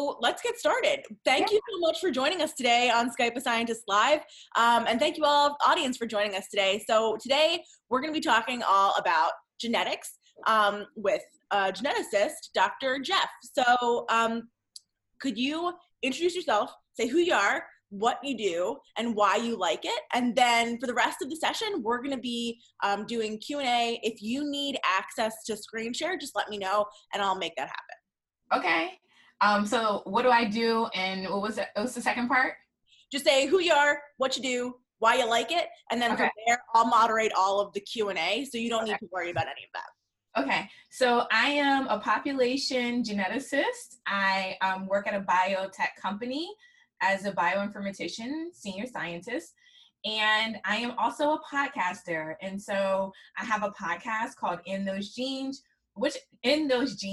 So let's get started. Thank you so much for joining us today on Skype a Scientist Live. And thank you all, audience, for joining us today. So today we're going to be talking all about genetics with geneticist, Dr. Jeff. So could you introduce yourself, say who you are, what you do, and why you like it? And then for the rest of the session, we're going to be doing Q&A. If you need access to screen share, just let me know and I'll make that happen. Okay. So what do I do, and what was the second part? Just say who you are, what you do, why you like it, and then from there, I'll moderate all of the Q&A, so you don't need to worry about any of that. Okay, so I am a population geneticist. I work at a biotech company as a bioinformatician, senior scientist, and I am also a podcaster. And so I have a podcast called In Those Genes, which is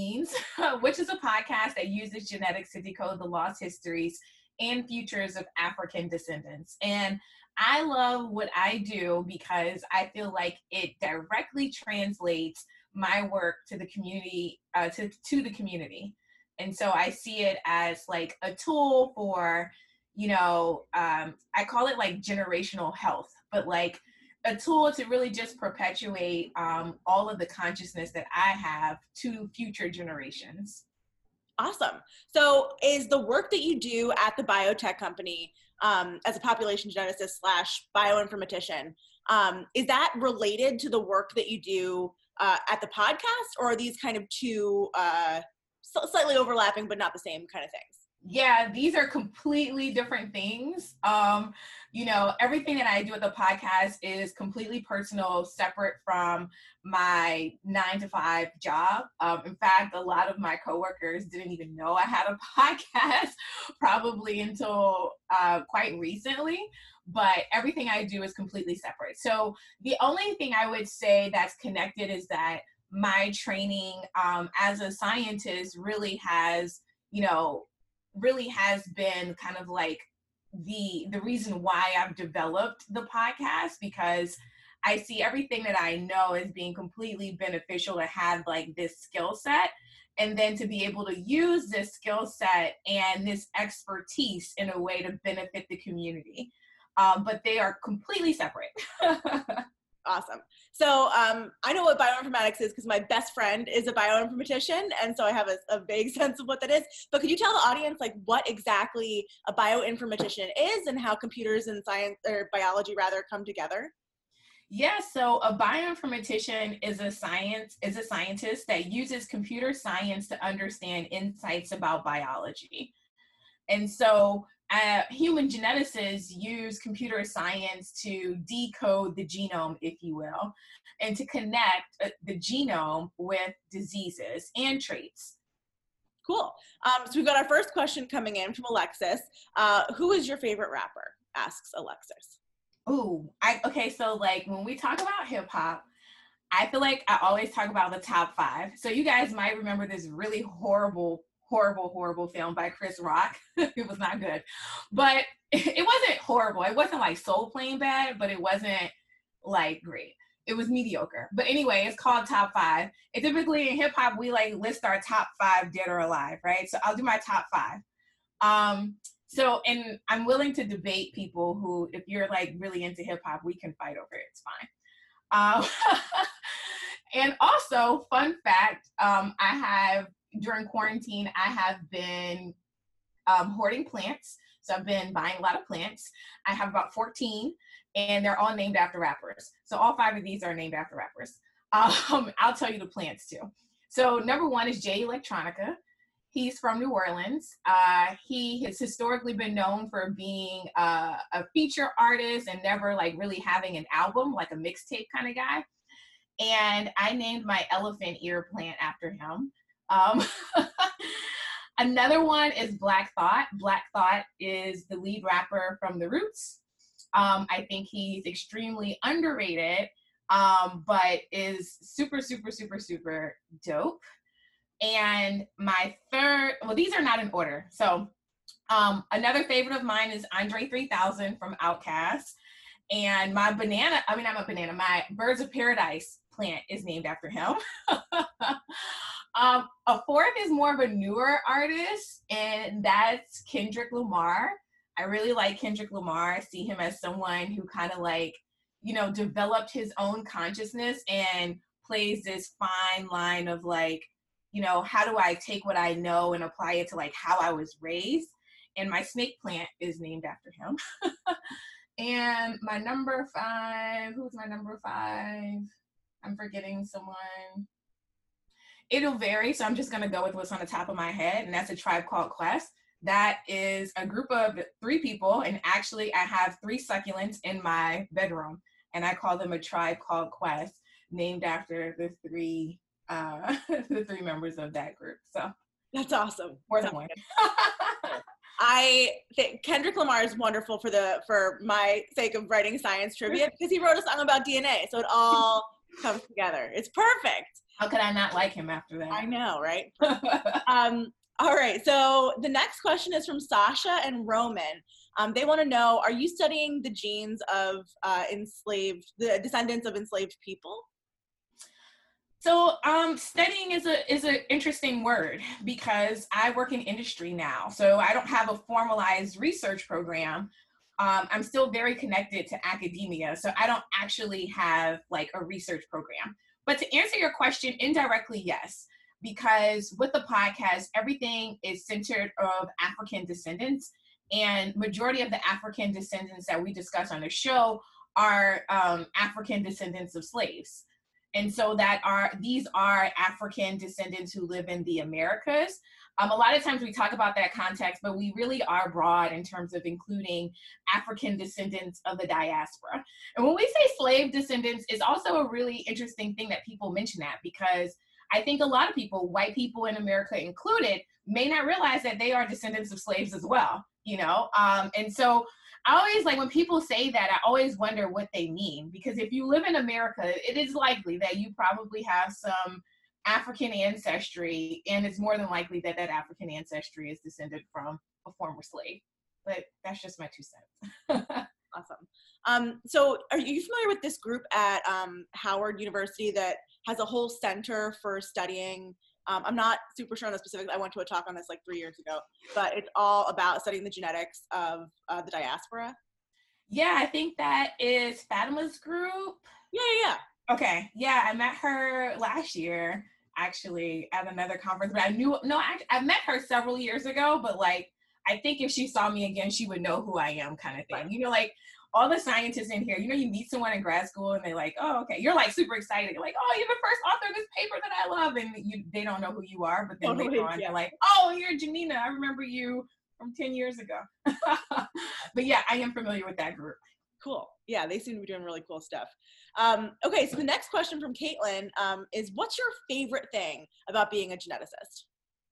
a podcast that uses genetics to decode the lost histories and futures of African descendants. And I love what I do because I feel like it directly translates my work to the community, to the community. And so I see it as like a tool for, I call it like generational health, but like a tool to really just perpetuate all of the consciousness that I have to future generations. Awesome. So is the work that you do at the biotech company as a population geneticist / bioinformatician, is that related to the work that you do at the podcast, or are these kind of two slightly overlapping but not the same kind of things? Yeah, these are completely different things. Everything that I do at the podcast is completely personal, separate from my 9-to-5 job. In fact, a lot of my coworkers didn't even know I had a podcast probably until quite recently, but everything I do is completely separate. So the only thing I would say that's connected is that my training as a scientist really has been kind of like the reason why I've developed the podcast, because I see everything that I know as being completely beneficial to have like this skill set, and then to be able to use this skill set and this expertise in a way to benefit the community. But they are completely separate. Awesome. So I know what bioinformatics is because my best friend is a bioinformatician, and so I have a vague sense of what that is. But could you tell the audience like what exactly a bioinformatician is and how computers and science, or biology rather, come together? Yeah, so a bioinformatician is a scientist that uses computer science to understand insights about biology. And so human geneticists use computer science to decode the genome, if you will, and to connect the genome with diseases and traits. Cool. So we've got our first question coming in from Alexis. Who is your favorite rapper? Asks Alexis. Okay, so like when we talk about hip hop, I feel like I always talk about the top 5. So you guys might remember this really horrible film by Chris Rock. It was not good, but it wasn't horrible. It wasn't like Soul Plane bad, but it wasn't like great. It was mediocre. But anyway, it's called Top 5. And typically in hip hop, we like list our top 5 dead or alive, right? So I'll do my top 5. And I'm willing to debate people who, if you're like really into hip hop, we can fight over it. It's fine. And also, fun fact, during quarantine, I have been hoarding plants. So I've been buying a lot of plants. I have about 14, and they're all named after rappers. So all 5 of these are named after rappers. I'll tell you the plants too. So number 1 is Jay Electronica. He's from New Orleans. He has historically been known for being a feature artist and never like really having an album, like a mixtape kind of guy. And I named my elephant ear plant after him. Another one is Black Thought. Black Thought is the lead rapper from The Roots. I think he's extremely underrated, but is super, super, super, super dope. And my third, well, these are not in order. So another favorite of mine is Andre 3000 from Outkast. And my Birds of Paradise plant is named after him. A fourth is more of a newer artist, and that's Kendrick Lamar. I really like Kendrick Lamar. I see him as someone who kind of like, developed his own consciousness and plays this fine line of like, how do I take what I know and apply it to like how I was raised? And my snake plant is named after him. And my number 5, who's my number 5? I'm forgetting someone. It'll vary, so I'm just going to go with what's on the top of my head, and that's A Tribe Called Quest. That is a group of 3 people, and actually I have 3 succulents in my bedroom, and I call them A Tribe Called Quest, named after the 3 the 3 members of that group. So that's awesome. More than one. I think Kendrick Lamar is wonderful for my sake of writing science trivia, because he wrote a song about DNA, so it all comes together. It's perfect. How could I not like him after that? I know, right? All right, so the next question is from Sasha and Roman. They want to know, are you studying the genes of the descendants of enslaved people? So studying is an interesting word, because I work in industry now. So I don't have a formalized research program. I'm still very connected to academia. So I don't actually have like a research program. But to answer your question, indirectly, yes, because with the podcast, everything is centered of African descendants, and majority of the African descendants that we discuss on the show are African descendants of slaves. And so these are African descendants who live in the Americas. A lot of times we talk about that context, but we really are broad in terms of including African descendants of the diaspora. And when we say slave descendants, it's also a really interesting thing that people mention that, because I think a lot of people, white people in America included, may not realize that they are descendants of slaves as well, And so I always, like, when people say that, I always wonder what they mean, because if you live in America, it is likely that you probably have some African ancestry, and it's more than likely that that African ancestry is descended from a former slave. But that's just my 2 cents. Awesome. So are you familiar with this group at Howard University that has a whole center for studying? I'm not super sure on the specifics. I went to a talk on this like 3 years ago, but it's all about studying the genetics of the diaspora. Yeah, I think that is Fatima's group. Yeah. Okay. Yeah, I met her last year, actually, at another conference. But I met her several years ago, but like, I think if she saw me again, she would know who I am, kind of thing. Right. Like all the scientists in here, you meet someone in grad school and they're like, oh, okay. You're like super excited. You're like, oh, you're the first author of this paper that I love. And they don't know who you are, but then later on, they're like, oh, you're Janina. I remember you from 10 years ago. But yeah, I am familiar with that group. Cool. Yeah, they seem to be doing really cool stuff. Okay, so the next question from Caitlin is, what's your favorite thing about being a geneticist?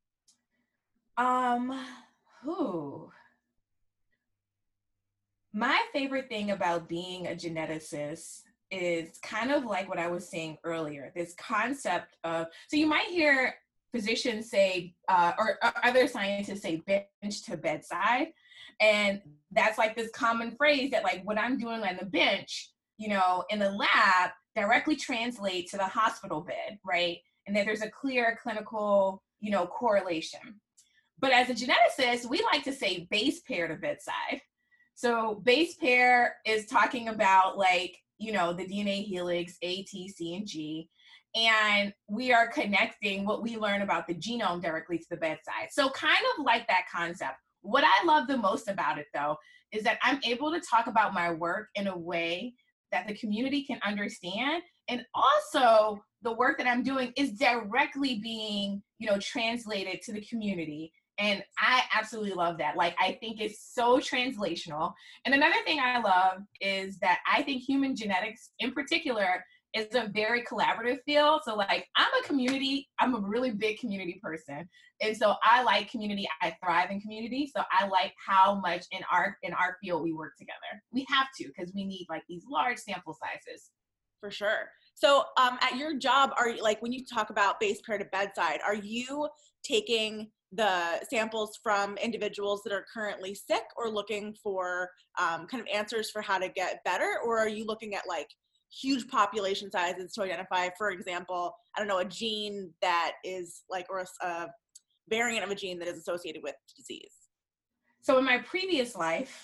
My favorite thing about being a geneticist is kind of like what I was saying earlier, this concept of, so you might hear physicians say, or other scientists say bench to bedside. And that's like this common phrase that like what I'm doing on the bench, in the lab directly translate to the hospital bed, right? And that there's a clear clinical, correlation. But as a geneticist, we like to say base pair to bedside. So base pair is talking about like, the DNA helix, A, T, C, and G. And we are connecting what we learn about the genome directly to the bedside. So kind of like that concept. What I love the most about it, though, is that I'm able to talk about my work in a way that the community can understand. And also the work that I'm doing is directly being, translated to the community. And I absolutely love that. Like, I think it's so translational. And another thing I love is that I think human genetics in particular is a very collaborative field. So like, I'm a really big community person. And so I like community, I thrive in community. So I like how much in our field we work together. We have to, because we need like these large sample sizes. For sure. So at your job, are you, like, when you talk about base pair to bedside, are you taking the samples from individuals that are currently sick or looking for kind of answers for how to get better? Or are you looking at like huge population sizes to identify, for example, I don't know, a gene that is like, or a variant of a gene that is associated with disease? So in my previous life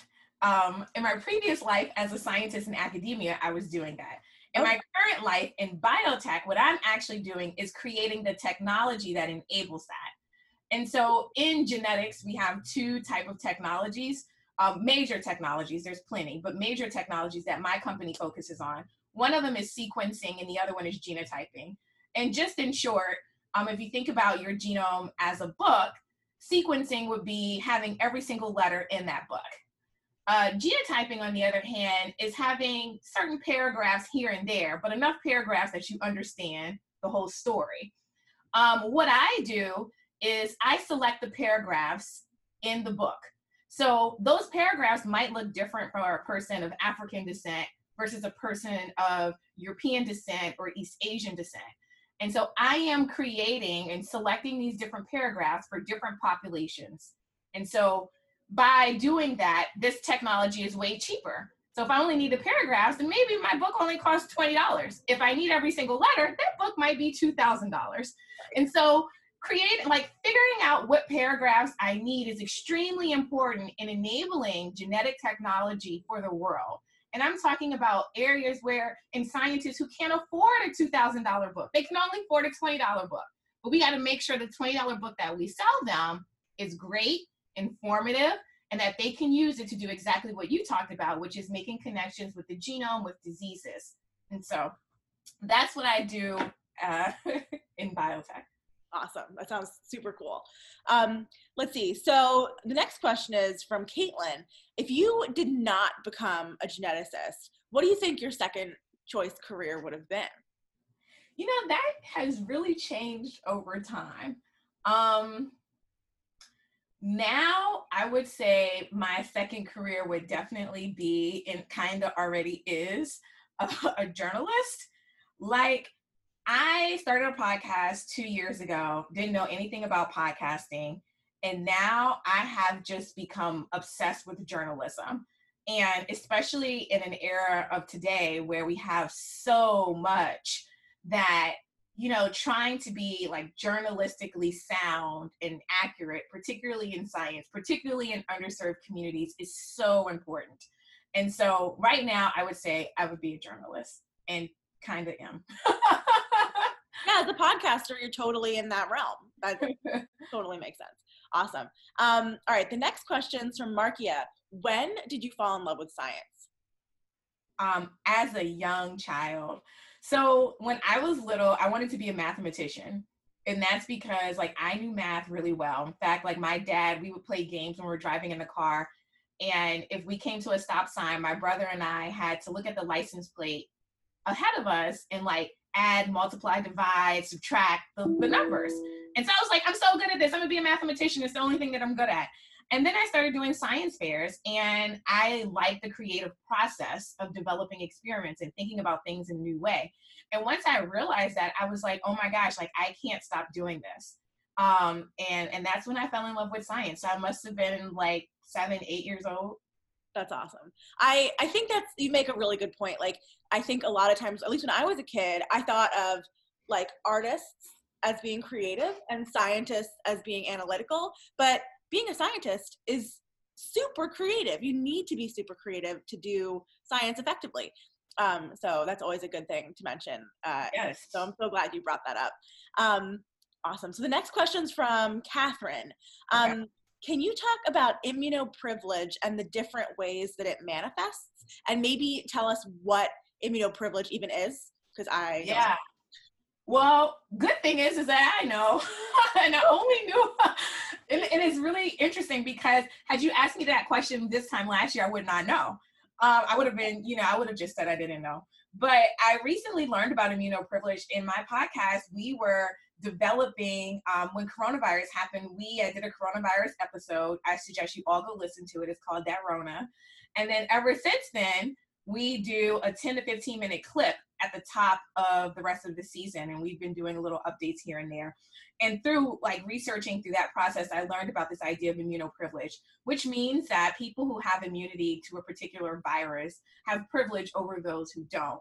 as a scientist in academia, I was doing that. In my current life in biotech, what I'm actually doing is creating the technology that enables that. And so in genetics, we have two type of technologies, major technologies, there's plenty, but major technologies that my company focuses on. One of them is sequencing and the other one is genotyping. And just in short, if you think about your genome as a book, sequencing would be having every single letter in that book. Genotyping, on the other hand, is having certain paragraphs here and there, but enough paragraphs that you understand the whole story. What I do is I select the paragraphs in the book. So those paragraphs might look different for a person of African descent versus a person of European descent or East Asian descent. And so I am creating and selecting these different paragraphs for different populations. And so by doing that, this technology is way cheaper. So if I only need the paragraphs, then maybe my book only costs $20. If I need every single letter, that book might be $2,000. And so figuring out what paragraphs I need is extremely important in enabling genetic technology for the world. And I'm talking about areas where, in scientists who can't afford a $2,000 book, they can only afford a $20 book. But we got to make sure the $20 book that we sell them is great, informative, and that they can use it to do exactly what you talked about, which is making connections with the genome, with diseases. And so that's what I do in biotech. Awesome. That sounds super cool. Let's see. So the next question is from Caitlin. If you did not become a geneticist, what do you think your second choice career would have been? You know, that has really changed over time. Now I would say my second career would definitely be, and kind of already is, a journalist. Like, I started a podcast 2 years ago, didn't know anything about podcasting, and now I have just become obsessed with journalism. And especially in an era of today where we have so much that, you know, trying to be like journalistically sound and accurate, particularly in science, particularly in underserved communities, is so important. And so right now I would say I would be a journalist, and kind of am. Yeah, as a podcaster, you're totally in that realm. That totally makes sense. Awesome. All right, the next question is from Markia. When did you fall in love with science? As a young child. So when I was little, I wanted to be a mathematician. And that's because like I knew math really well. In fact, like my dad, we would play games when we were driving in the car. And if we came to a stop sign, my brother and I had to look at the license plate ahead of us and like add, multiply, divide, subtract the numbers. And so I was like, I'm so good at this. I'm gonna be a mathematician. It's the only thing that I'm good at. And then I started doing science fairs, and I like the creative process of developing experiments and thinking about things in a new way. And once I realized that, I was like, oh my gosh, like I can't stop doing this. And that's when I fell in love with science. So I must have been like 7, 8 years old. That's awesome. I think you make a really good point. Like, I think a lot of times, at least when I was a kid, I thought of like artists as being creative and scientists as being analytical, but being a scientist is super creative. You need to be super creative to do science effectively. So that's always a good thing to mention. Yes. So I'm so glad you brought that up. Awesome. So the next question's from Catherine. Okay. Can you talk about immunoprivilege and the different ways that it manifests? And maybe tell us what immunoprivilege even is? Because Yeah. Well, good thing is that I know, and I only knew, and it's really interesting because had you asked me that question this time last year, I would not know. I would have been, I would have just said I didn't know. But I recently learned about immunoprivilege in my podcast. We were developing, when coronavirus happened, we did a coronavirus episode. I suggest you all go listen to it. It's called That Rona. And then ever since then, we do a 10 to 15 minute clip at the top of the rest of the season. And we've been doing little updates here and there. And through like researching through that process, I learned about this idea of immunoprivilege, which means that people who have immunity to a particular virus have privilege over those who don't.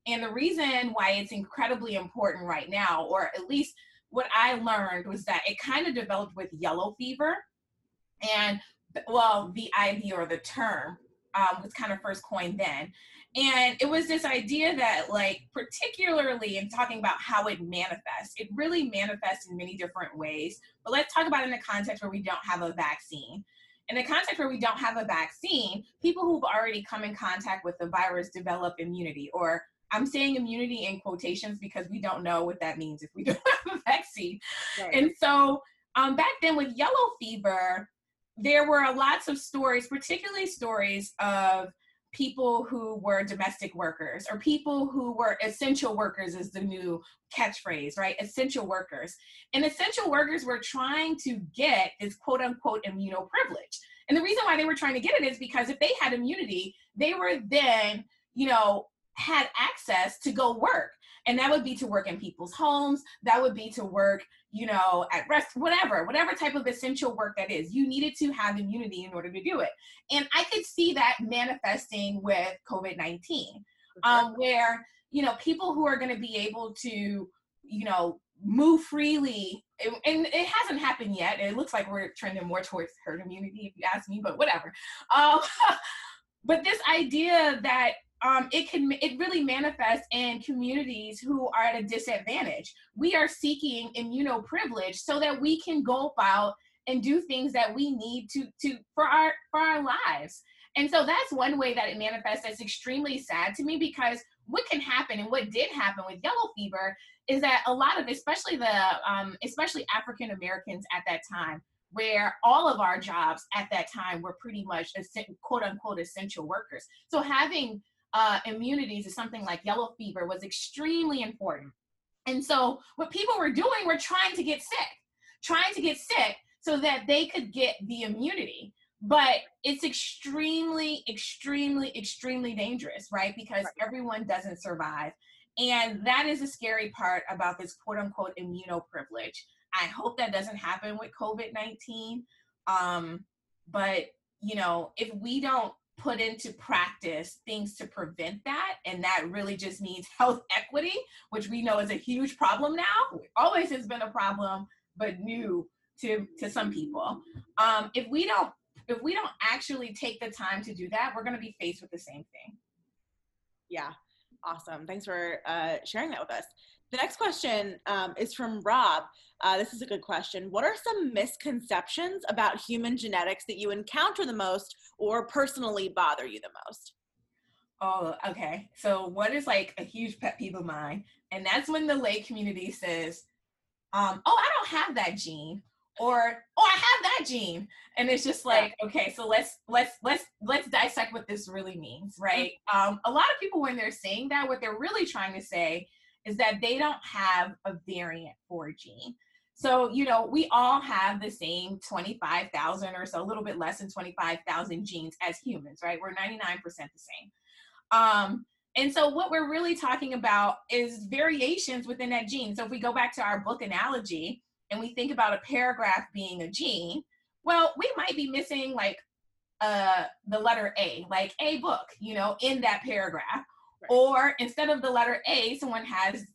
And the reason why it's incredibly important right now, or at least what I learned, was that it kind of developed with yellow fever. And well, the idea or the term was kind of first coined then. And it was this idea that, like, particularly in talking about how it manifests, it really manifests in many different ways. But let's talk about it in the context where we don't have a vaccine. In the context where we don't have a vaccine, people who've already come in contact with the virus develop immunity, or I'm saying immunity in quotations because we don't know what that means if we don't have a vaccine. Right. And so back then with yellow fever, there were lots of stories, particularly stories of people who were domestic workers, or people who were essential workers is the new catchphrase, right? Essential workers. And essential workers were trying to get this quote unquote immunoprivilege. And the reason why they were trying to get it is because if they had immunity, they were then, had access to go work. And that would be to work in people's homes. That would be to work, at rest, whatever type of essential work that is. You needed to have immunity in order to do it. And I could see that manifesting with COVID-19, where, people who are going to be able to, move freely. And it hasn't happened yet. It looks like we're trending more towards herd immunity, if you ask me, but whatever. But this idea that it really manifests in communities who are at a disadvantage. We are seeking immunoprivilege so that we can go about and do things that we need to for our lives. And so that's one way that it manifests. That's extremely sad to me, because what can happen, and what did happen with yellow fever, is that a lot of, especially African Americans at that time, where all of our jobs at that time were pretty much quote unquote essential workers. So having immunities is something like yellow fever was extremely important. And so what people were doing were trying to get sick so that they could get the immunity. But it's extremely, extremely, extremely dangerous, right? Because everyone doesn't survive. And that is a scary part about this quote unquote immunoprivilege. I hope that doesn't happen with COVID-19. But, if we don't put into practice things to prevent that, and that really just means health equity, which we know is a huge problem now. It always has been a problem, but new to some people. If we don't actually take the time to do that, we're going to be faced with the same thing. Yeah, awesome. Thanks for sharing that with us. The next question is from Rob. This is a good question. What are some misconceptions about human genetics that you encounter the most or personally bother you the most? Oh, okay. So what is like a huge pet peeve of mine? And that's when the lay community says, I don't have that gene, or, I have that gene. And it's just like, okay, so let's dissect what this really means, right? A lot of people, when they're saying that, what they're really trying to say is that they don't have a variant for a gene. So, we all have the same 25,000 or so, a little bit less than 25,000 genes as humans, right? We're 99% the same. And so what we're really talking about is variations within that gene. So if we go back to our book analogy and we think about a paragraph being a gene, well, we might be missing like the letter A, like a book, in that paragraph. Right. Or instead of the letter A, someone has,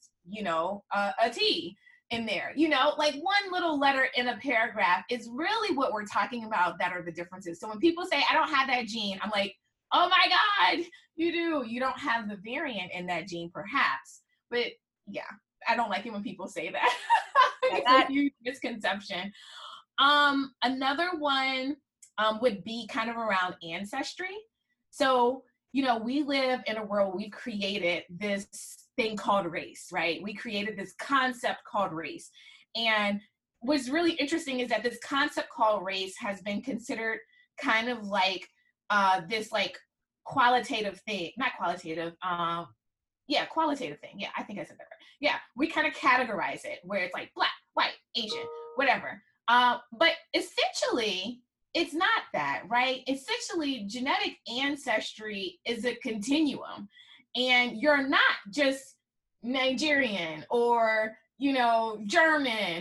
a T in there, like one little letter in a paragraph is really what we're talking about that are the differences. So when people say, I don't have that gene, I'm like, oh my God, you do. You don't have the variant in that gene, perhaps. But yeah, I don't like it when people say that. It's a huge misconception. Another one would be kind of around ancestry. So, we live in a world, we've created this thing called race, right? We created this concept called race. And what's really interesting is that this concept called race has been considered kind of like this like qualitative thing, not qualitative, qualitative thing. Yeah, I think I said that right. Yeah, we kind of categorize it where it's like Black, white, Asian, whatever. But essentially, it's not that, right? Essentially, genetic ancestry is a continuum. And you're not just Nigerian or, German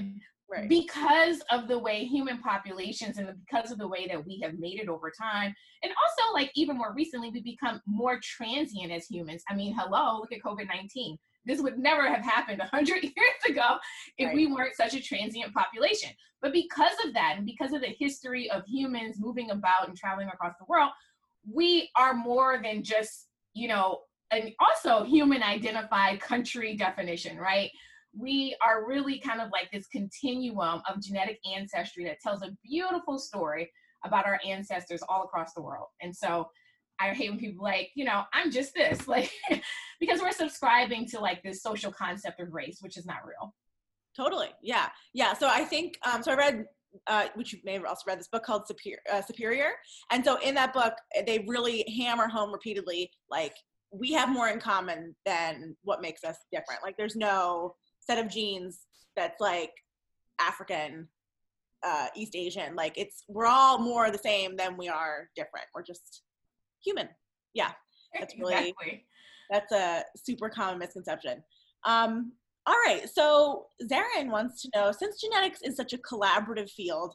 Right. because of the way human populations and because of the way that we have made it over time. And also, like, even more recently, we become more transient as humans. I mean, hello, look at COVID-19. This would never have happened 100 years ago if we weren't such a transient population. But because of that, and because of the history of humans moving about and traveling across the world, we are more than just, you know, and also human identified country definition, right? We are really kind of like this continuum of genetic ancestry that tells a beautiful story about our ancestors all across the world. And so I hate when people like, you know, I'm just this, like, because we're subscribing to like this social concept of race, which is not real. Totally. Yeah. Yeah. So I think, so I read, which you may have also read, this book called Superior. And so in that book, they really hammer home repeatedly, like, we have more in common than what makes us different. Like, there's no set of genes that's like African, East Asian. Like, we're all more the same than we are different. We're just human. Yeah. That's really, that's a super common misconception. All right, so Zarin wants to know, since genetics is such a collaborative field,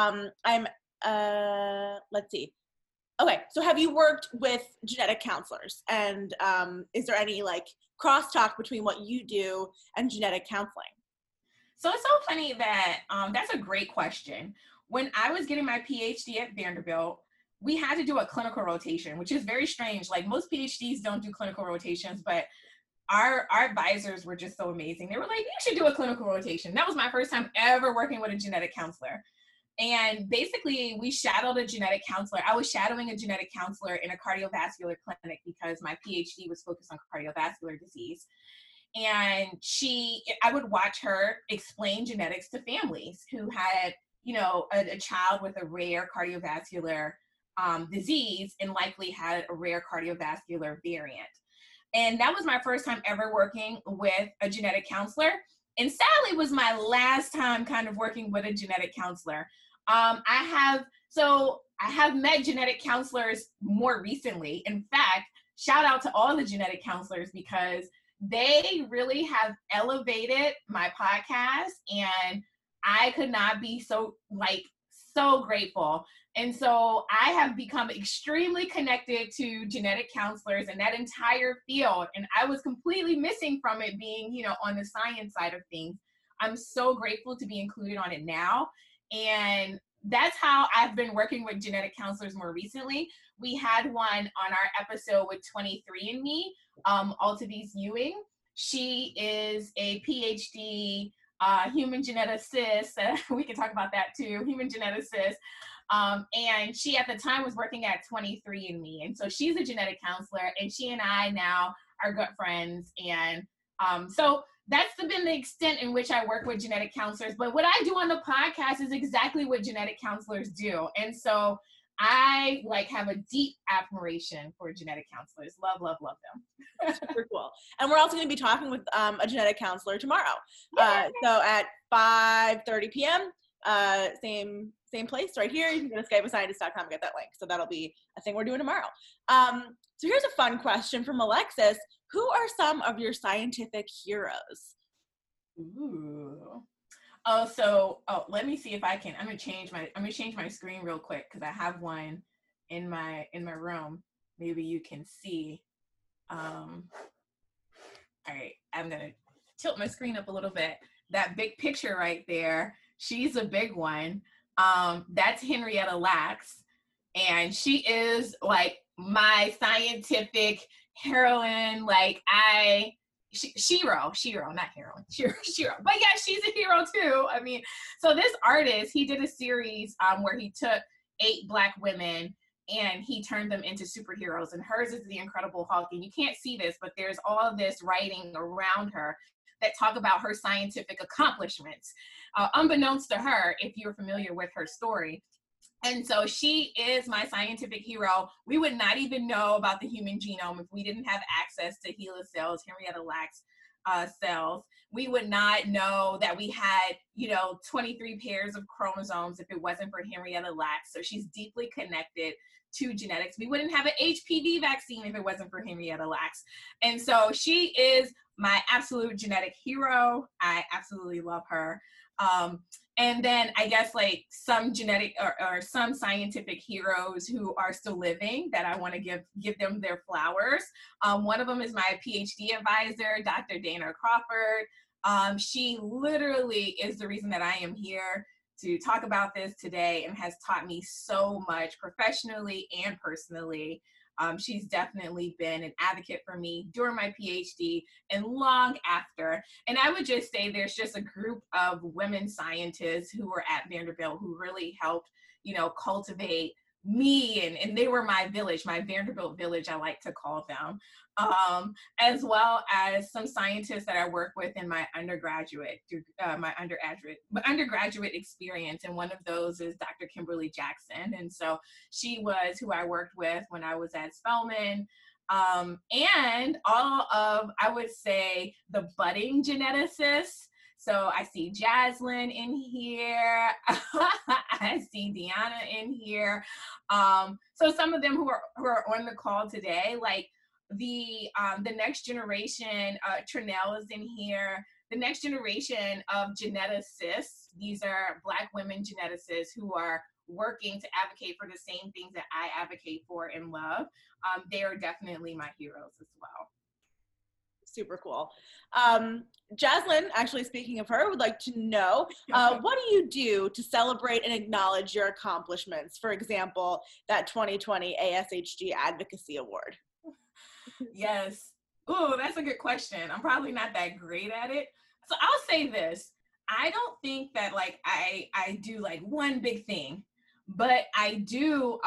let's see. Okay, so have you worked with genetic counselors? And is there any like crosstalk between what you do and genetic counseling? So it's so funny that that's a great question. When I was getting my PhD at Vanderbilt, we had to do a clinical rotation, which is very strange. Like, most PhDs don't do clinical rotations, but our advisors were just so amazing. They were like, you should do a clinical rotation. That was my first time ever working with a genetic counselor. And basically, we shadowed a genetic counselor. I was shadowing a genetic counselor in a cardiovascular clinic because my PhD was focused on cardiovascular disease. And I would watch her explain genetics to families who had, you know, a child with a rare cardiovascular disease and likely had a rare cardiovascular variant. And that was my first time ever working with a genetic counselor. And sadly, was my last time kind of working with a genetic counselor. I have met genetic counselors more recently. In fact, shout out to all the genetic counselors because they really have elevated my podcast, and I could not be so grateful. And so I have become extremely connected to genetic counselors and that entire field. And I was completely missing from it being, you know, on the science side of things. I'm so grateful to be included on it now. And that's how I've been working with genetic counselors more recently. We had one on our episode with 23andMe, Altivise Ewing. She is a PhD human geneticist. We can talk about that too, human geneticist. And she at the time was working at 23andMe. And so she's a genetic counselor, and she and I now are good friends. And so that's been the extent in which I work with genetic counselors. But what I do on the podcast is exactly what genetic counselors do. And so I have a deep admiration for genetic counselors. Love, love, love them. Super cool. And we're also going to be talking with a genetic counselor tomorrow. So at 5:30 p.m., same place right here. You can go to skypeascientist.com and get that link. So that'll be a thing we're doing tomorrow. So here's a fun question from Alexis. Who are some of your scientific heroes? Ooh. Let me see if I can. I'm gonna change my screen real quick because I have one in my room. Maybe you can see. All right, I'm gonna tilt my screen up a little bit. That big picture right there, she's a big one. That's Henrietta Lacks, and she is like my scientific heroine. Shiro, not heroine, Shiro. But yeah, she's a hero too. I mean, so this artist, he did a series where he took 8 Black women and he turned them into superheroes, and hers is the Incredible Hulk. And you can't see this, but there's all of this writing around her that talk about her scientific accomplishments, unbeknownst to her, if you're familiar with her story. And so she is my scientific hero. We would not even know about the human genome if we didn't have access to HeLa cells, Henrietta Lacks cells. We would not know that we had, 23 pairs of chromosomes if it wasn't for Henrietta Lacks. So she's deeply connected to genetics. We wouldn't have an HPV vaccine if it wasn't for Henrietta Lacks. And so she is my absolute genetic hero. I absolutely love her. And then I guess like some genetic or some scientific heroes who are still living that I want to give them their flowers. One of them is my PhD advisor, Dr. Dana Crawford. She literally is the reason that I am here to talk about this today and has taught me so much professionally and personally. She's definitely been an advocate for me during my PhD and long after. And I would just say there's just a group of women scientists who were at Vanderbilt who really helped, cultivate me, and they were my village, my Vanderbilt village, I like to call them, as well as some scientists that I work with in my undergraduate experience. And one of those is Dr. Kimberly Jackson. And so she was who I worked with when I was at Spelman. And all of, I would say, the budding geneticists. So I see Jaslyn in here. I see Deanna in here. So some of them who are on the call today, like the next generation, Trinell is in here. The next generation of geneticists, these are Black women geneticists who are working to advocate for the same things that I advocate for and love. They are definitely my heroes as well. Super cool. Jaslyn, actually speaking of her, would like to know, what do you do to celebrate and acknowledge your accomplishments? For example, that 2020 ASHG Advocacy Award. Yes. Ooh, that's a good question. I'm probably not that great at it. So I'll say this. I don't think that like I do like one big thing, but I do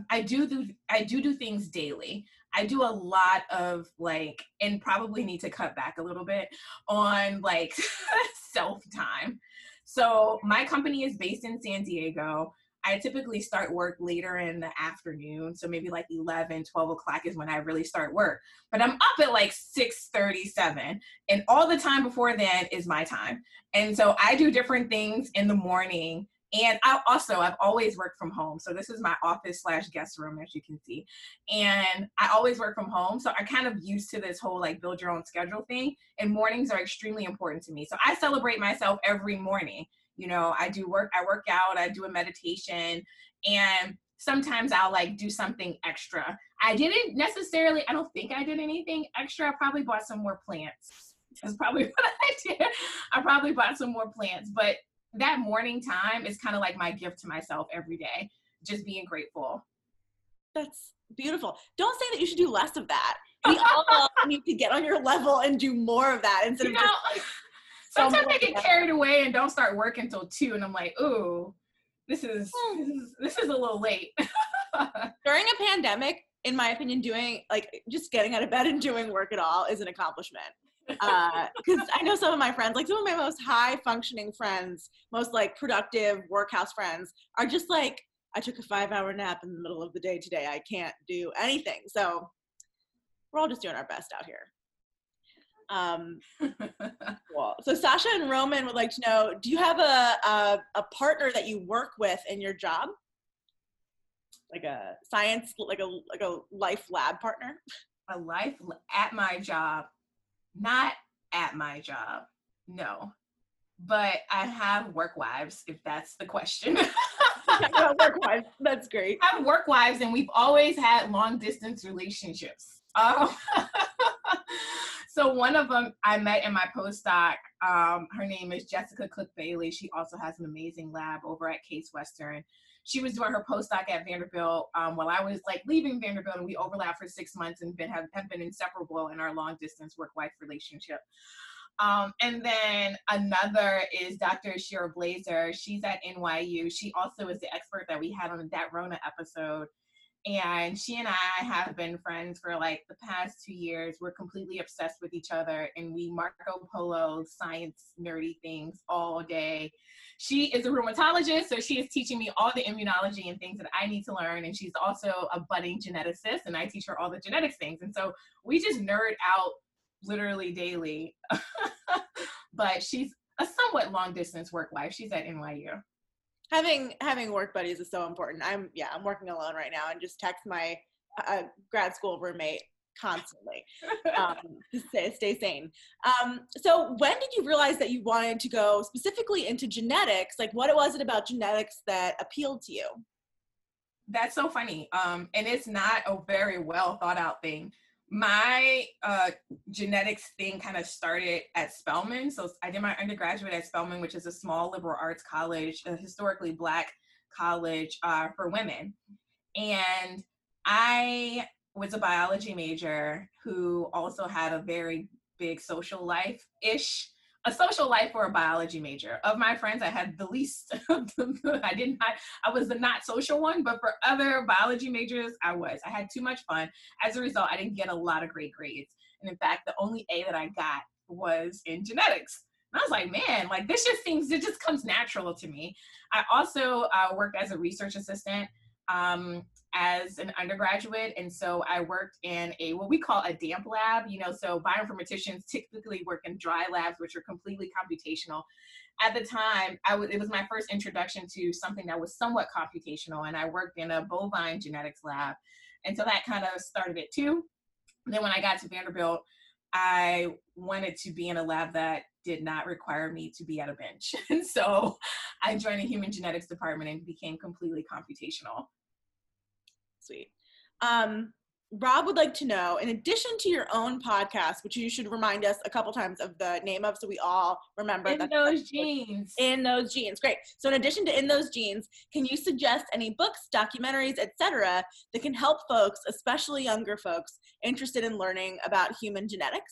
things daily. I do a lot of like, and probably need to cut back a little bit on like self-time. So my company is based in San Diego. I typically start work later in the afternoon. So maybe like 11, 12 o'clock is when I really start work. But I'm up at like 6:37. And all the time before then is my time. And so I do different things in the morning. And I've always worked from home. So this is my office / guest room, as you can see. And I always work from home. So I kind of used to this whole like build your own schedule thing. And mornings are extremely important to me. So I celebrate myself every morning. I work out, I do a meditation, and sometimes I'll like do something extra. I don't think I did anything extra. I probably bought some more plants. That's probably what I did. I probably bought some more plants, but that morning time is kind of like my gift to myself every day, just being grateful. That's beautiful. Don't say that you should do less of that. We all need to get on your level and do more of that instead of just like, sometimes I get carried away and don't start work until 2, and I'm like, ooh, this is a little late. During a pandemic, in my opinion, doing like just getting out of bed and doing work at all is an accomplishment. Because I know some of my friends, like some of my most high functioning friends, most like productive workhouse friends, are just like, I took a 5-hour nap in the middle of the day today. I can't do anything. So we're all just doing our best out here. Cool. So Sasha and Roman would like to know, do you have a partner that you work with in your job? Like a science, like a life lab partner? A life at my job? Not at my job, no. But I have work wives, if that's the question. Work wives, that's great. I have work wives, and we've always had long distance relationships. So one of them I met in my postdoc. Her name is Jessica Cook Bailey. She also has an amazing lab over at Case Western. She was doing her postdoc at Vanderbilt while I was like leaving Vanderbilt, and we overlapped for 6 months and have been inseparable in our long distance work-wife relationship. And then another is Dr. Shira Blazer. She's at NYU. She also is the expert that we had on that Rona episode. And she and I have been friends for like the past 2 years. We're completely obsessed with each other, and we Marco Polo science nerdy things all day. She is a rheumatologist, so she is teaching me all the immunology and things that I need to learn. And she's also a budding geneticist, and I teach her all the genetics things. And so we just nerd out literally daily. But she's a somewhat long distance work wife. She's at NYU. Having work buddies is so important. I'm working alone right now, and just text my grad school roommate constantly to stay sane. So when did you realize that you wanted to go specifically into genetics? Like, what was it about genetics that appealed to you? That's so funny. And it's not a very well thought out thing. My genetics thing kind of started at Spelman. So I did my undergraduate at Spelman, which is a small liberal arts college, a historically Black college for women. And I was a biology major who also had a very big social life-ish, a social life for a biology major. Of my friends, I had the least. I was the not social one, but for other biology majors, I had too much fun. As a result, I didn't get a lot of great grades. And in fact, the only A that I got was in genetics. And I was like, man, like this it just comes natural to me. I also worked as a research assistant as an undergraduate. And so I worked in what we call a damp lab, so bioinformaticians typically work in dry labs, which are completely computational. At the time, it was my first introduction to something that was somewhat computational, and I worked in a bovine genetics lab. And so that kind of started it too. And then when I got to Vanderbilt, I wanted to be in a lab that did not require me to be at a bench. And so I joined the human genetics department and became completely computational. Sweet. Rob would like to know, in addition to your own podcast, which you should remind us a couple times of the name of so we all remember. In Those Genes. In Those Genes. Great. So in addition to In Those Genes, can you suggest any books, documentaries, etc., that can help folks, especially younger folks, interested in learning about human genetics?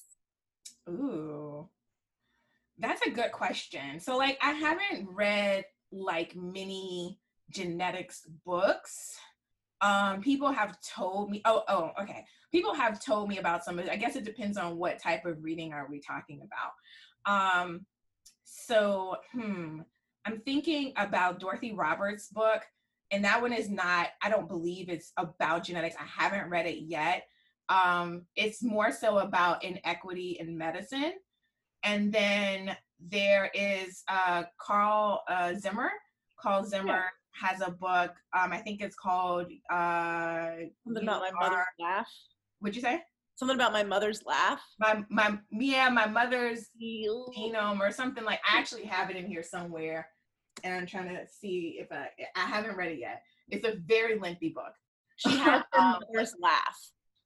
Ooh, that's a good question. So I haven't read many genetics books. People have told me, okay. People have told me about some of it. I guess it depends on what type of reading are we talking about. So I'm thinking about Dorothy Roberts' book, and that one is not, I don't believe it's about genetics. I haven't read it yet. It's more so about inequity in medicine. And then there is Carl Zimmer. Carl Zimmer has a book, I think it's called something about my mother's laugh. What'd you say? Something about my mother's laugh. My mother's genome or something. I actually have it in here somewhere, and I'm trying to see if I haven't read it yet. It's a very lengthy book. She has her mother's laugh.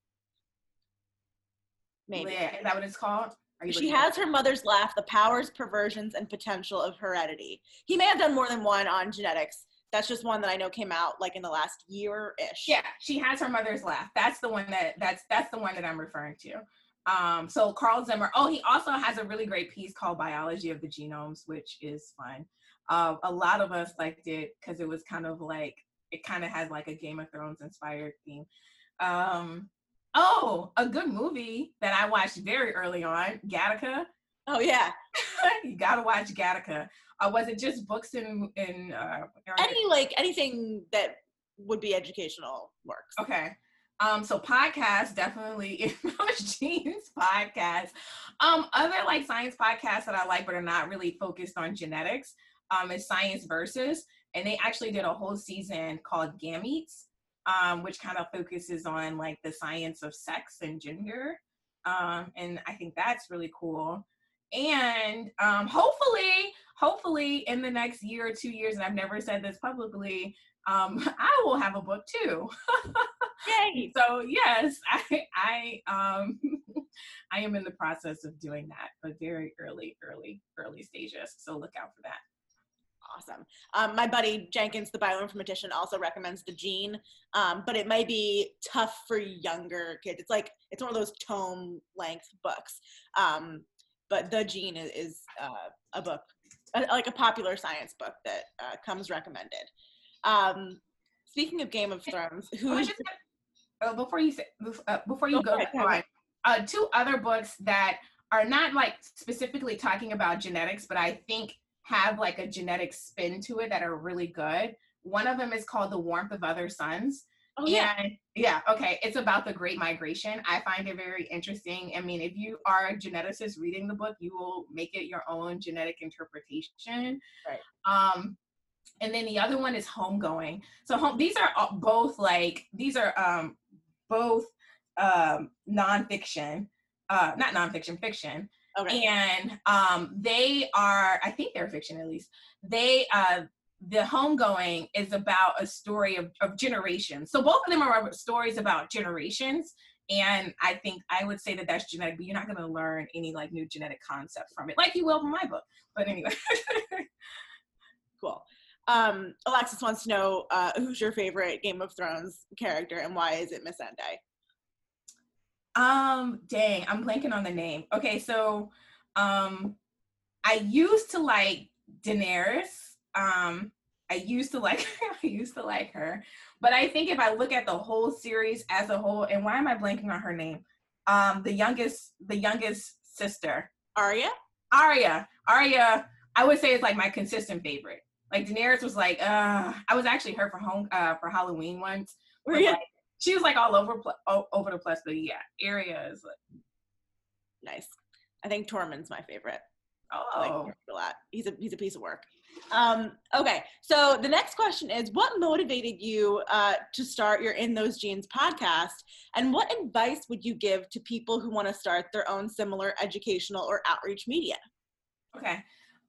Maybe. Yeah, is that what it's called? She has her mother's laugh, the powers, perversions, and potential of heredity. He may have done more than one on genetics. That's just one that I know came out in the last year-ish. Yeah, she has her mother's laugh. That's the one that's the one that I'm referring to. So Carl Zimmer. Oh, he also has a really great piece called Biology of the Genomes, which is fun. A lot of us liked it because it was kind of it kind of has a Game of Thrones inspired theme. A good movie that I watched very early on, Gattaca. Oh yeah. You gotta watch Gattaca. Was it just books and anything that would be educational works? Okay. So podcasts, definitely In Those Genes podcast. Other science podcasts that I like but are not really focused on genetics is Science Versus, and they actually did a whole season called Gametes, which kind of focuses on the science of sex and gender, and I think that's really cool. And hopefully in the next year or 2 years, and I've never said this publicly, I will have a book too. Yay! So yes, I I am in the process of doing that, but very early stages. So look out for that. Awesome. My buddy Jenkins, the bioinformatician, also recommends The Gene, but it might be tough for younger kids. It's one of those tome length books. But The Gene is a book, a popular science book that comes recommended. Speaking of Game of Thrones, before you go, two other books that are not specifically talking about genetics, but I think have a genetic spin to it that are really good. One of them is called The Warmth of Other Suns. Oh, yeah. And yeah, okay. It's about the Great Migration. I find it very interesting. I mean, if you are a geneticist reading the book, you will make it your own genetic interpretation. Right. And then the other one is Homegoing. So these are both both nonfiction, not nonfiction, fiction. Okay. And they are, I think they're fiction at least. The Homegoing is about a story of generations. So both of them are stories about generations. And I think I would say that that's genetic, but you're not going to learn any like new genetic concepts from it, like you will from my book. But anyway. Cool. Alexis wants to know who's your favorite Game of Thrones character and why is it Missandei? Dang, I'm blanking on the name. Okay, so I used to like Daenerys. I used to like her. But I think if I look at the whole series as a whole, and why am I blanking on her name? The youngest sister. Arya, I would say is like my consistent favorite. Like Daenerys was like, I was actually her for Halloween once. Yeah. Like, she was like all over the place, but yeah, Arya is like nice. I think Tormund's my favorite. Oh, I like Tormund a lot. He's a piece of work. Okay, so the next question is, what motivated you to start your In Those Genes podcast, and what advice would you give to people who want to start their own similar educational or outreach media? Okay.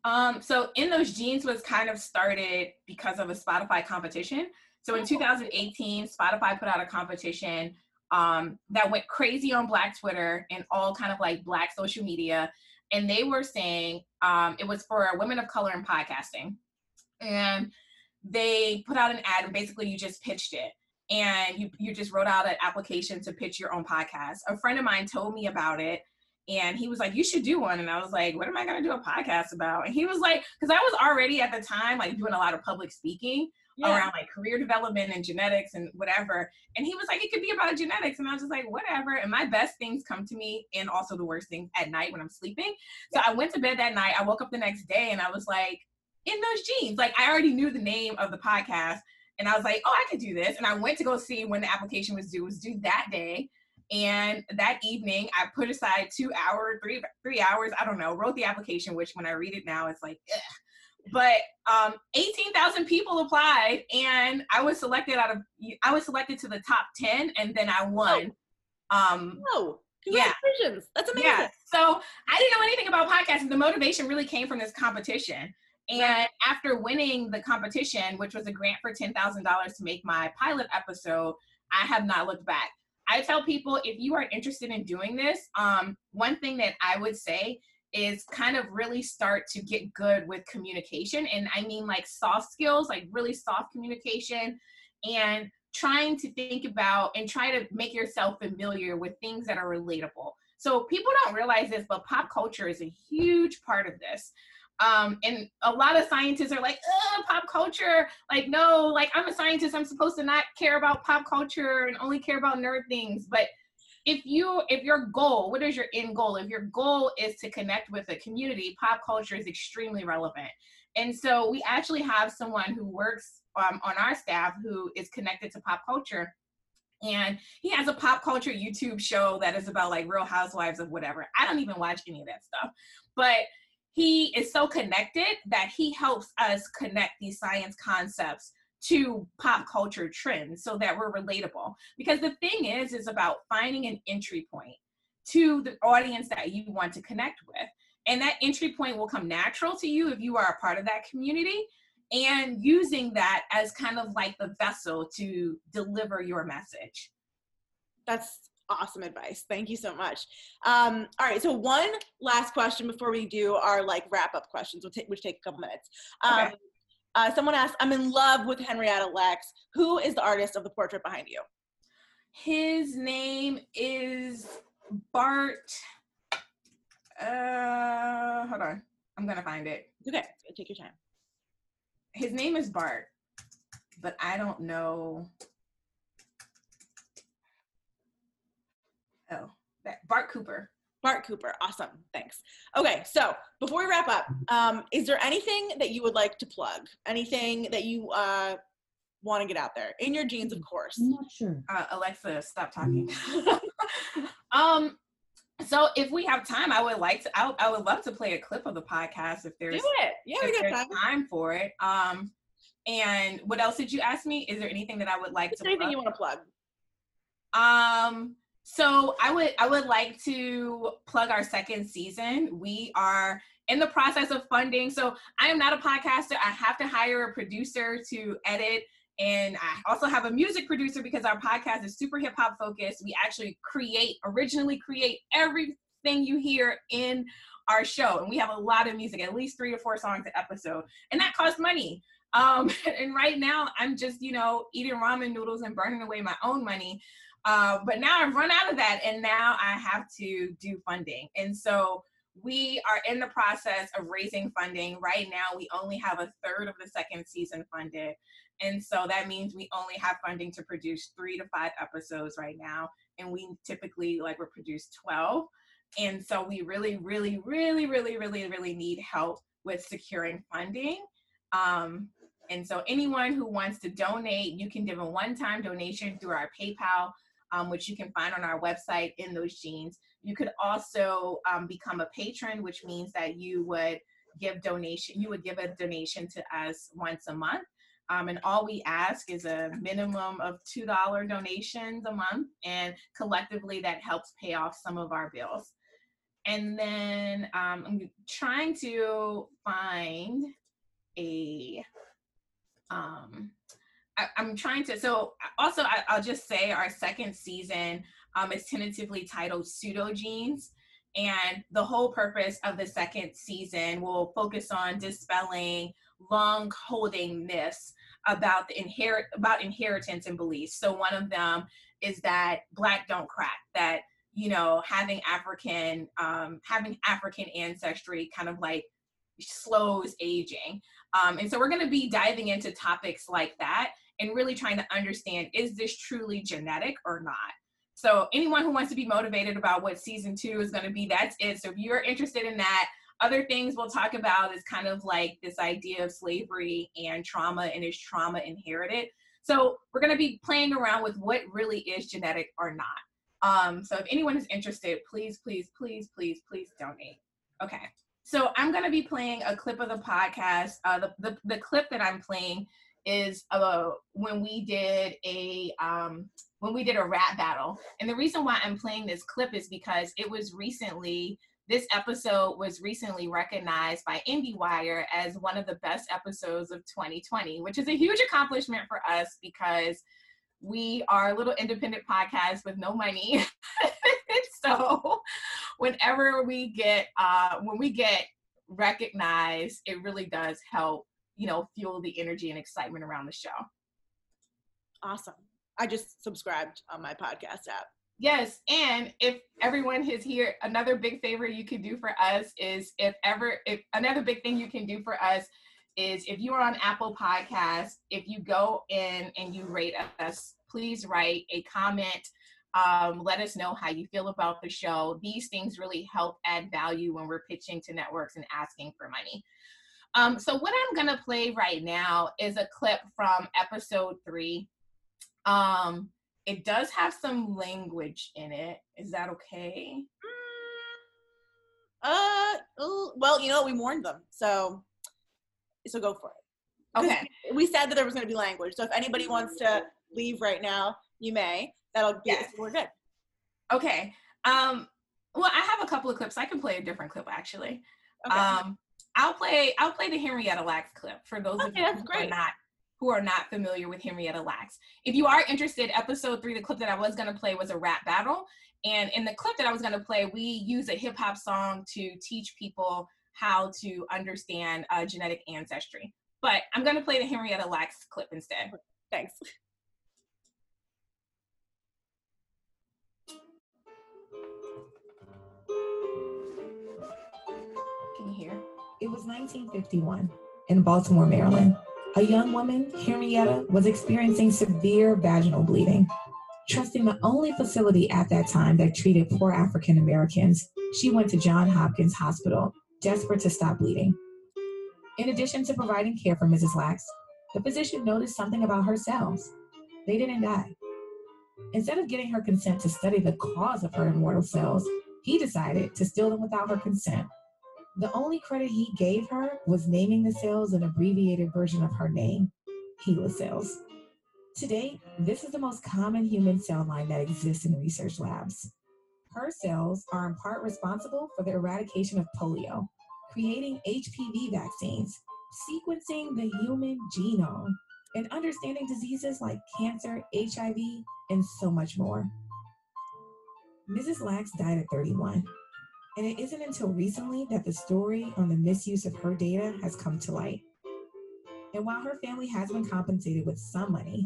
So In Those Genes was kind of started because of a Spotify competition. So in 2018, Spotify put out a competition that went crazy on Black Twitter and all kind of like Black social media. And they were saying it was for women of color in podcasting. And they put out an ad and basically you just pitched it. And you just wrote out an application to pitch your own podcast. A friend of mine told me about it. And he was like, you should do one. And I was like, what am I going to do a podcast about? And he was like, because I was already at the time like doing a lot of public speaking around like career development and genetics and whatever. And he was like, it could be about genetics. And I was just like, whatever. And my best things come to me and also the worst things at night when I'm sleeping. So I went to bed that night. I woke up the next day and I was like, In Those Genes. Like I already knew the name of the podcast. And I was like, oh, I could do this. And I went to go see when the application was due. It was due that day. And that evening, I put aside 2 hours, 3 hours, I don't know, wrote the application, which when I read it now, it's like, ugh. But 18,000 people applied, and I was selected to the top 10, and then I won. Congratulations. Yeah. That's amazing. Yeah. So I didn't know anything about podcasting. The motivation really came from this competition. And after winning the competition, which was a grant for $10,000 to make my pilot episode, I have not looked back. I tell people, if you are interested in doing this, one thing that I would say is kind of really start to get good with communication. And I mean like soft skills, like really soft communication, and trying to think about and try to make yourself familiar with things that are relatable. So people don't realize this, but pop culture is a huge part of this. And a lot of scientists are like, pop culture, like, no, like I'm a scientist, I'm supposed to not care about pop culture and only care about nerd things. But if your goal, what is your end goal? If your goal is to connect with a community, pop culture is extremely relevant. And so we actually have someone who works on our staff who is connected to pop culture. And he has a pop culture YouTube show that is about like Real Housewives of whatever. I don't even watch any of that stuff. But he is so connected that he helps us connect these science concepts to pop culture trends so that we're relatable. Because the thing is about finding an entry point to the audience that you want to connect with. And that entry point will come natural to you if you are a part of that community, and using that as kind of like the vessel to deliver your message. That's awesome advice. Thank you so much. All right. So one last question before we do our like wrap up questions, which take a couple minutes. Okay. Someone asked, I'm in love with Henrietta Lacks. Who is the artist of the portrait behind you? His name is Bart. Hold on. I'm going to find it. Okay. Take your time. His name is Bart, but I don't know. Oh, Bart Cooper. Bart Cooper. Awesome. Thanks. Okay. So before we wrap up, is there anything that you would like to plug? Anything that you want to get out there? In Your Genes, of course. I'm not sure. Alexa, stop talking. So if we have time, I would love to play a clip of the podcast if there's, do it. Yeah, we got time for it. And what else did you ask me? Is there anything that I would like to anything plug? you want to plug? So I would like to plug our second season. We are in the process of funding. So I am not a podcaster. I have to hire a producer to edit. And I also have a music producer because our podcast is super hip hop focused. We actually originally create everything you hear in our show. And we have a lot of music, at least 3 to 4 songs an episode. And that costs money. And right now I'm just, eating ramen noodles and burning away my own money. But now I've run out of that, and now I have to do funding. And so we are in the process of raising funding. Right now, we only have 1/3 of the second season funded. And so that means we only have funding to produce 3 to 5 episodes right now. And we typically would produce 12. And so we really, really, really, really, really, really need help with securing funding. And so anyone who wants to donate, you can give a one-time donation through our PayPal, which you can find on our website in those jeans. You could also become a patron, which means that you would give a donation to us once a month. And all we ask is a minimum of $2 donations a month. And collectively, that helps pay off some of our bills. And then I'm trying to find I'll just say our second season is tentatively titled Pseudo Genes. And the whole purpose of the second season will focus on dispelling long-holding myths about inheritance and beliefs. So one of them is that Black don't crack, that, having African ancestry kind of slows aging. And so we're going to be diving into topics like that and really trying to understand, is this truly genetic or not? So anyone who wants to be motivated about what season 2 is going to be, that's it. So if you're interested in that, other things we'll talk about is kind of this idea of slavery and trauma, and is trauma inherited? So we're going to be playing around with what really is genetic or not. So if anyone is interested, please, please, please, please, please donate. Okay. So I'm going to be playing a clip of the podcast. The clip that I'm playing is when we did a rap battle. And the reason why I'm playing this clip is because this episode was recently recognized by IndieWire as one of the best episodes of 2020, which is a huge accomplishment for us because we are a little independent podcast with no money. So whenever we get recognized, it really does help, fuel the energy and excitement around the show. Awesome. I just subscribed on my podcast app. Yes, and if everyone is here, another big favor you can do for us is if another big thing you can do for us is if you are on Apple Podcasts, if you go in and you rate us, please write a comment. Let us know how you feel about the show. These things really help add value when we're pitching to networks and asking for money. So what I'm going to play right now is a clip from episode 3. It does have some language in it. Is that okay? Well, we warned them. So go for it. Okay. We said that there was going to be language. So if anybody wants to leave right now, you may. That'll be it. We're good. Okay. Well, I have a couple of clips. I can play a different clip actually. Okay. I'll play the Henrietta Lacks clip for those of you who are not familiar with Henrietta Lacks. If you are interested, episode 3, the clip that I was going to play was a rap battle. And in the clip that I was going to play, we use a hip hop song to teach people how to understand genetic ancestry. But I'm going to play the Henrietta Lacks clip instead. Thanks. Can you hear? It was 1951 in Baltimore, Maryland. A young woman, Henrietta, was experiencing severe vaginal bleeding. Trusting the only facility at that time that treated poor African Americans, she went to Johns Hopkins Hospital, desperate to stop bleeding. In addition to providing care for Mrs. Lacks, the physician noticed something about her cells. They didn't die. Instead of getting her consent to study the cause of her immortal cells, he decided to steal them without her consent. The only credit he gave her was naming the cells an abbreviated version of her name, HeLa cells. Today, this is the most common human cell line that exists in research labs. Her cells are in part responsible for the eradication of polio, creating HPV vaccines, sequencing the human genome, and understanding diseases like cancer, HIV, and so much more. Mrs. Lax died at 31, and it isn't until recently that the story on the misuse of her data has come to light. And while her family has been compensated with some money,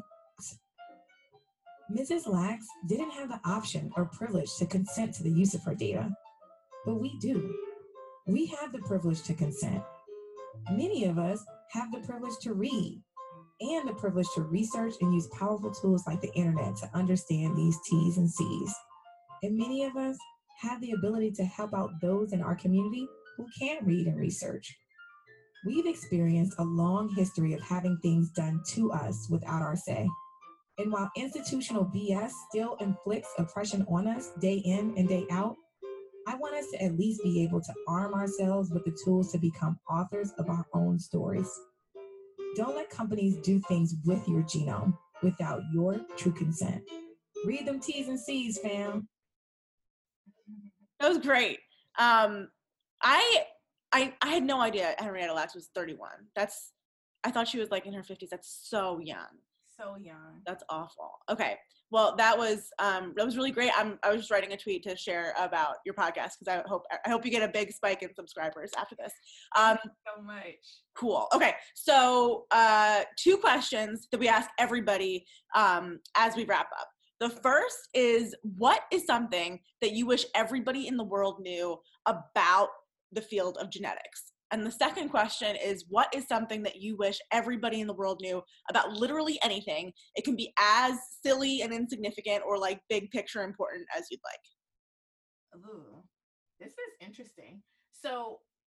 Mrs. Lax didn't have the option or privilege to consent to the use of her data. But we do. We have the privilege to consent. Many of us have the privilege to read and the privilege to research and use powerful tools like the internet to understand these T's and C's. And many of us have the ability to help out those in our community who can't read and research. We've experienced a long history of having things done to us without our say. And while institutional BS still inflicts oppression on us day in and day out, I want us to at least be able to arm ourselves with the tools to become authors of our own stories. Don't let companies do things with your genome without your true consent. Read them T's and C's, fam. That was great. I had no idea Henrietta Lacks was 31. I thought she was like in her 50s. That's so young. So young. That's awful. Okay. Well, that was really great. I was just writing a tweet to share about your podcast because I hope you get a big spike in subscribers after this. Thank you so much. Cool. Okay. So 2 questions that we ask everybody as we wrap up. The first is, what is something that you wish everybody in the world knew about the field of genetics? And the second question is, what is something that you wish everybody in the world knew about literally anything? It can be as silly and insignificant or like big picture important as you'd like. Ooh, this is interesting. So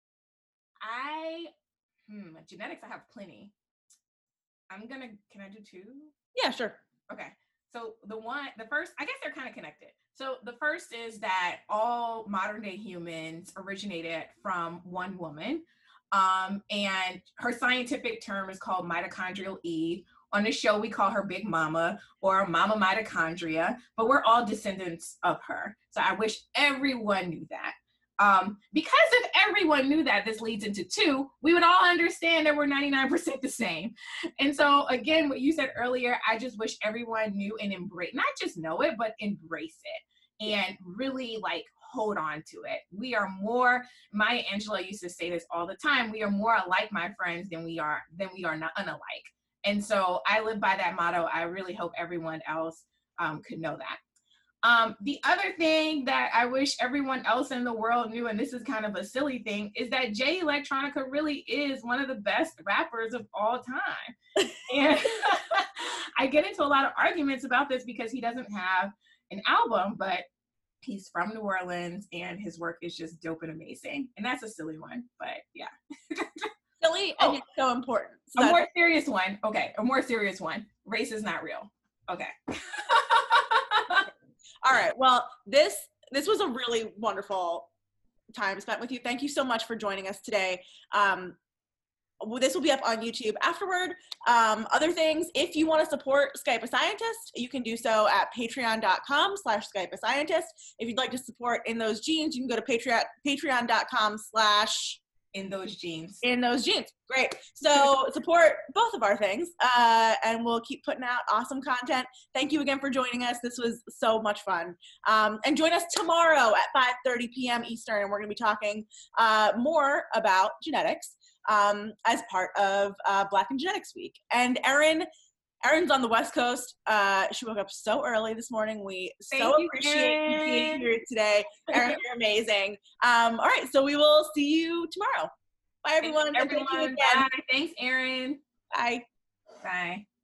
genetics, I have plenty. Can I do 2? Yeah, sure. Okay. So the first, I guess they're kind of connected. So the first is that all modern day humans originated from one woman. And her scientific term is called mitochondrial Eve. On the show, we call her Big Mama or Mama Mitochondria, but we're all descendants of her. So I wish everyone knew that. Because if everyone knew that, this leads into 2, we would all understand that we're 99% the same. And so again, what you said earlier, I just wish everyone knew and embrace, not just know it, but embrace it and really like hold on to it. We are more, Maya Angelou used to say this all the time, we are more alike, my friends, than we are not unalike. And so I live by that motto. I really hope everyone else could know that. The other thing that I wish everyone else in the world knew, and this is kind of a silly thing, is that Jay Electronica really is one of the best rappers of all time. And I get into a lot of arguments about this because he doesn't have an album, but he's from New Orleans and his work is just dope and amazing. And that's a silly one, but yeah. Silly and yet so important. So a more serious one. Okay, a more serious one. Race is not real. Okay. All right. Well, this was a really wonderful time spent with you. Thank you so much for joining us today. This will be up on YouTube afterward. Other things, if you want to support Skype a Scientist, you can do so at patreon.com/Skype a Scientist. If you'd like to support In Those Genes, you can go to patreon.com/ In Those Genes. In Those Genes. Great. So support both of our things, and we'll keep putting out awesome content. Thank you again for joining us. This was so much fun. And join us tomorrow at 5:30 p.m. Eastern, and we're going to be talking more about genetics as part of Black in Genetics Week. And Erin's on the West Coast. She woke up so early this morning. We so appreciate you being here today. Erin, you're amazing. All right, so we will see you tomorrow. Bye, everyone. Thanks, everyone. Bye. Thanks, Erin. Bye. Bye.